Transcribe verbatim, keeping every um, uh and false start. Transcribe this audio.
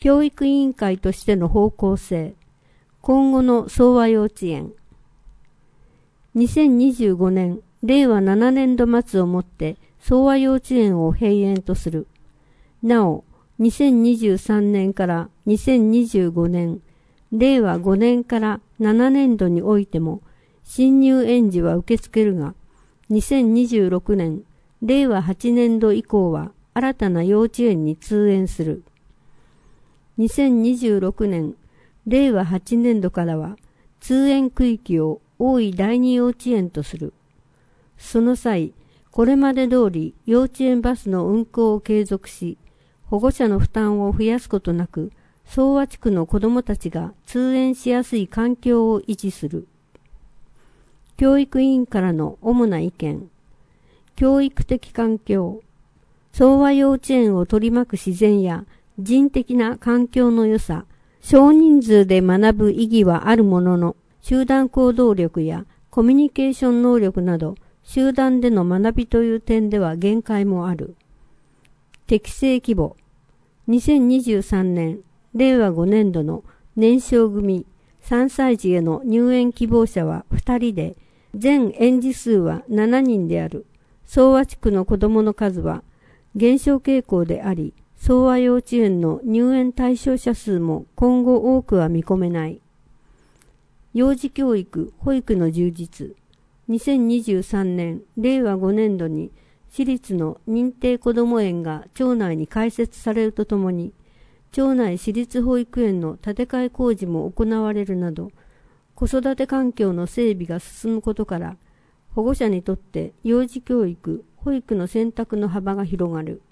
教育委員会としての方向性、今後の総和幼稚園。にせんにじゅうごねん、れいわななねんど末をもって総和幼稚園を閉園とする。なお、にせんにじゅうさんねんからにせんにじゅうごねん、れいわごねんからななねんどにおいても新入園児は受け付けるが、にせんにじゅうろくねん、れいわはちねんど以降は新たな幼稚園に通園する。にせんにじゅうろくねん、れいわはちねんどからは通園区域を大井第二幼稚園とする。その際、これまで通り幼稚園バスの運行を継続し、保護者の負担を増やすことなく、総和地区の子どもたちが通園しやすい環境を維持する。教育委員からの主な意見。教育的環境。総和幼稚園を取り巻く自然や人的な環境の良さ、少人数で学ぶ意義はあるものの、集団行動力やコミュニケーション能力など、集団での学びという点では限界もある。適正規模。にせんにじゅうさんねん、れいわごねんどの年少組さんさい児への入園希望者はふたりで、全園児数はしちにんである。総和地区の子どもの数は減少傾向であり、総和幼稚園の入園対象者数も今後多くは見込めない。幼児教育・保育の充実。にせんにじゅうさんねん、れいわごねんどに私立の認定こども園が町内に開設されるとともに、町内私立保育園の建て替え工事も行われるなど、子育て環境の整備が進むことから、保護者にとって幼児教育・保育の選択の幅が広がる。